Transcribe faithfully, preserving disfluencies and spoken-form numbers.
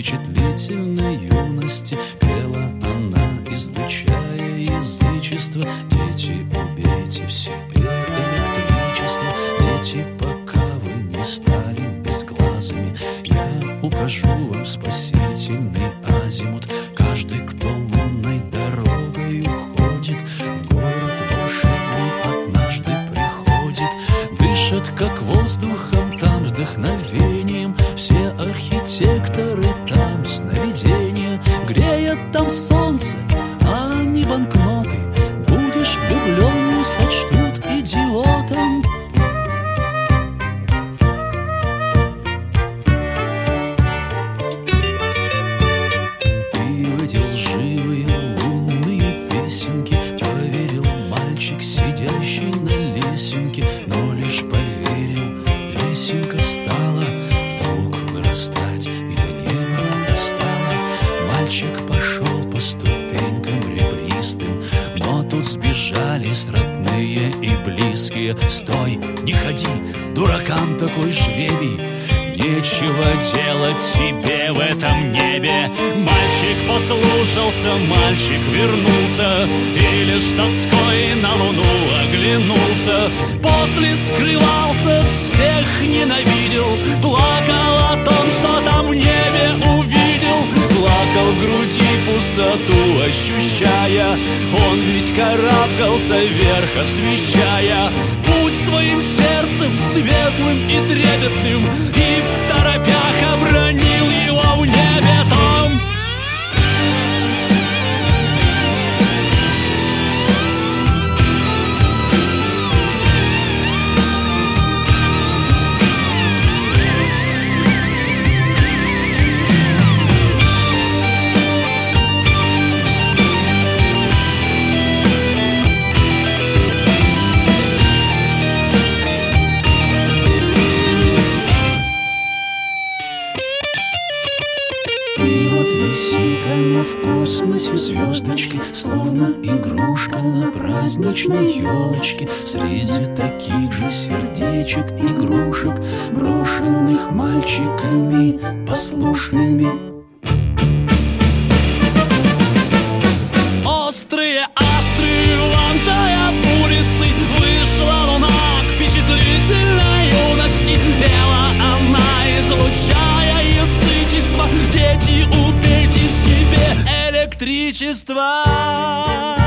впечатлительной юности пела она, излучая язычество. Дети, убейте в себе электричество. Дети, пока вы не стали безглазыми, я укажу вам спасительный азимут. Каждый, кто лунной дорогой уходит, в город волшебный однажды приходит. Дышат, как воздухом, там вдохновением. Все архитекторы там сновидения. Греет там солнце, а не банкноты. Будешь влюбленный, сочтут идиотом. И в эти лживые лунные песенки поверил мальчик, сидящий на лесенке. Но лишь поверил, лесенка стала вдруг вырастать и до неба достала. Мальчик пошел по ступенькам ребристым, но тут сбежались родные и близкие. Стой, не ходи, дуракам такой жребий. Нечего делать тебе в этом небе. Мальчик послушался, мальчик вернулся и лишь с тоской на луну оглянулся. После скрывался, всех ненавидел, плакал о том, что там в небе увидел. Плакал в груди, пустоту ощущая. Он ведь карабкался вверх, освещая путь своим сердцем светлым и трепетным, и в торопях обронил его в небе там. Висит она в космосе звездочки, словно игрушка на праздничной елочке. Среди таких же сердечек, игрушек, брошенных мальчиками послушными. Острые астры, вонзая улицы, вышла луна к впечатлительной юности. Пела она, излучая язычество. Дети, убейте в себе электричество.